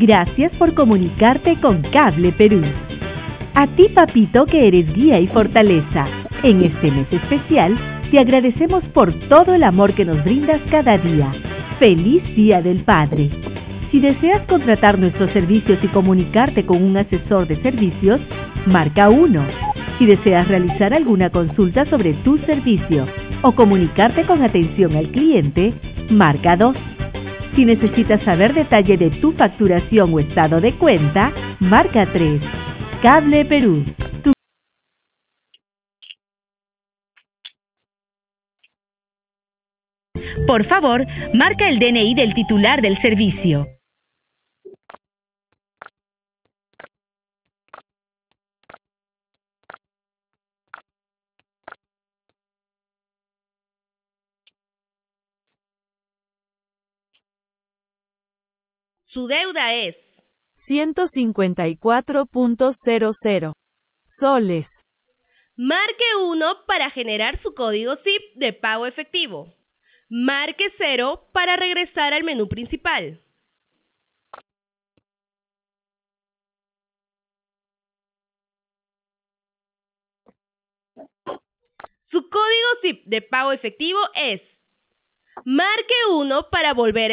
Gracias por comunicarte con Cable Perú. A ti, papito, que eres guía y fortaleza. En este mes especial, te agradecemos por todo el amor que nos brindas cada día. ¡Feliz Día del Padre! Si deseas contratar nuestros servicios y comunicarte con un asesor de servicios, marca 1. Si deseas realizar alguna consulta sobre tu servicio o comunicarte con atención al cliente, marca 2. Si necesitas saber detalle de tu facturación o estado de cuenta, marca 3. Cable Perú. Por favor, marca el DNI del titular del servicio. Su deuda es 154.00 soles. Marque 1 para generar su código SIP de pago efectivo. Marque 0 para regresar al menú principal. Su código SIP de pago efectivo es. Marque 1 para volver